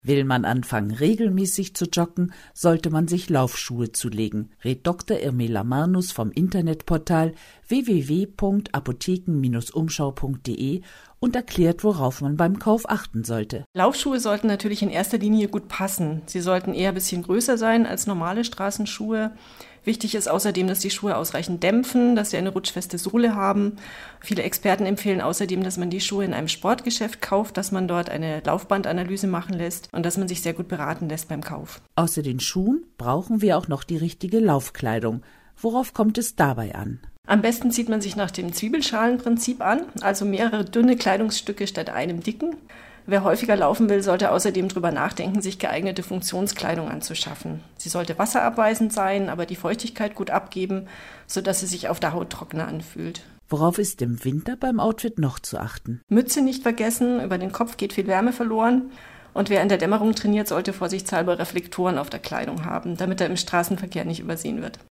Will man anfangen, regelmäßig zu joggen, sollte man sich Laufschuhe zulegen, rät Dr. Irmela Marnus vom Internetportal www.apotheken-umschau.de und erklärt, worauf man beim Kauf achten sollte. Laufschuhe sollten natürlich in erster Linie gut passen. Sie sollten eher ein bisschen größer sein als normale Straßenschuhe. Wichtig ist außerdem, dass die Schuhe ausreichend dämpfen, dass sie eine rutschfeste Sohle haben. Viele Experten empfehlen außerdem, dass man die Schuhe in einem Sportgeschäft kauft, dass man dort eine Laufbandanalyse machen lässt und dass man sich sehr gut beraten lässt beim Kauf. Außer den Schuhen brauchen wir auch noch die richtige Laufkleidung. Worauf kommt es dabei an? Am besten zieht man sich nach dem Zwiebelschalenprinzip an, also mehrere dünne Kleidungsstücke statt einem dicken. Wer häufiger laufen will, sollte außerdem darüber nachdenken, sich geeignete Funktionskleidung anzuschaffen. Sie sollte wasserabweisend sein, aber die Feuchtigkeit gut abgeben, sodass sie sich auf der Haut trockener anfühlt. Worauf ist im Winter beim Outfit noch zu achten? Mütze nicht vergessen, über den Kopf geht viel Wärme verloren. Und wer in der Dämmerung trainiert, sollte vorsichtshalber Reflektoren auf der Kleidung haben, damit er im Straßenverkehr nicht übersehen wird.